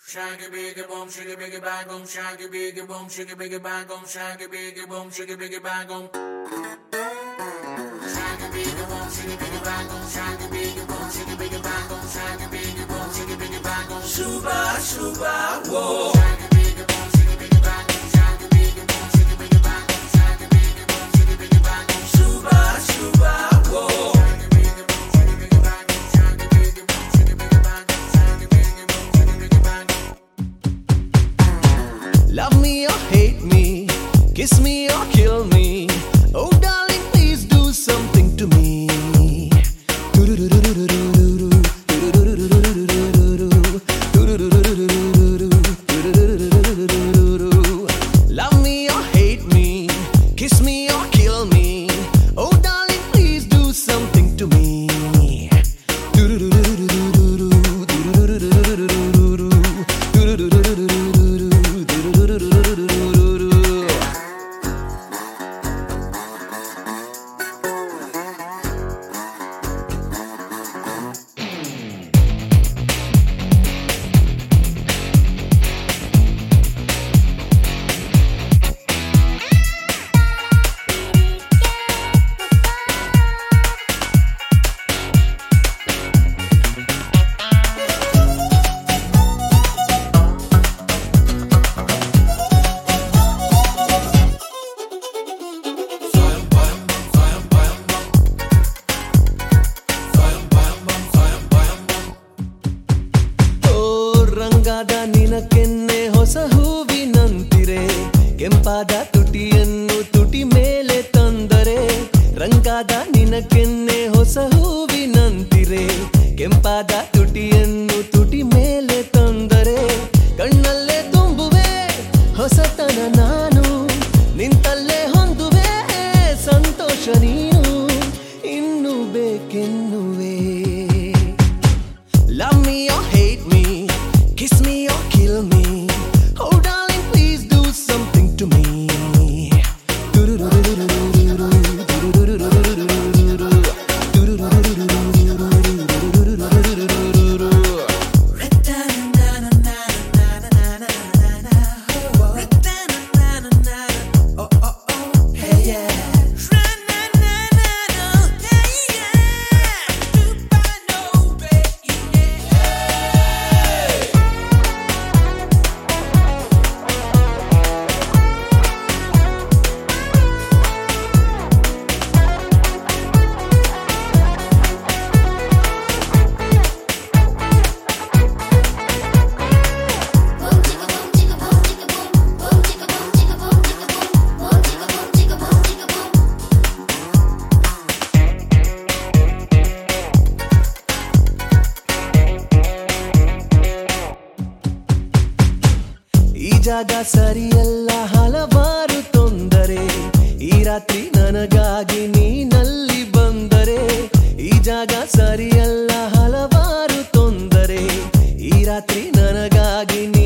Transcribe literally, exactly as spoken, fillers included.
Shaggy biggy boom, shaggy biggy bang boom, shaggy biggy boom, shaggy biggy bang boom, shaggy biggy boom, shaggy biggy bang boom. Shaggy biggy boom, shaggy biggy bang boom, shaggy biggy boom, shaggy biggy bang boom, shaggy biggy boom, shaggy biggy bang boom. Shuba shuba whoa. Shaggy biggy boom, shaggy biggy bang boom, shaggy biggy boom, shaggy biggy bang boom, shaggy biggy boom, shaggy biggy bang boom. Shuba shuba whoa. Love me or hate me, kiss me or kill me. Oh darling, please do something to me. Love me or hate me, kiss me or kill me. Oh darling, please do something to me. ರಂಗಾದ ನಿನಕೆನ್ನೆ ಹೊಸ ಹೂವಿನಂತಿರೆ ಕೆಂಪಾದ ತುಟಿಯನ್ನು ತುಟಿ ಮೇಲೆ ತಂದರೆ ರಂಗಾದ ನಿನಕೆನ್ನೆ ಹೊಸ ಹೂವಿನಂತಿರೆ ಕೆಂಪಾದ ತುಟಿಯನ್ನು ತುಟಿ ಮೇಲೆ ತಂದರೆ ಕಣ್ಣಲ್ಲೇ ತುಂಬುವೆ ಹೊಸತನ ನಾನು ನಿಂತಲ್ಲೇ ಹೊಂದುವೆ ಸಂತೋಷ ನೀನು ಇನ್ನು ಬೇಕೆನ್ನುವೆ Love me or hate me, kiss me or kill me. Oh darling, please do something to me. ಈ ಜಾಗ ಸರಿಯಲ್ಲ ಹಲವಾರು ತೊಂದರೆ ಈ ರಾತ್ರಿ ನನಗಾಗಿ ನೀನಲ್ಲಿ ಬಂದರೆ ಈ ಜಾಗ ಸರಿಯಲ್ಲ ಹಲವಾರು ತೊಂದರೆ ಈ ರಾತ್ರಿ ನನಗಾಗಿ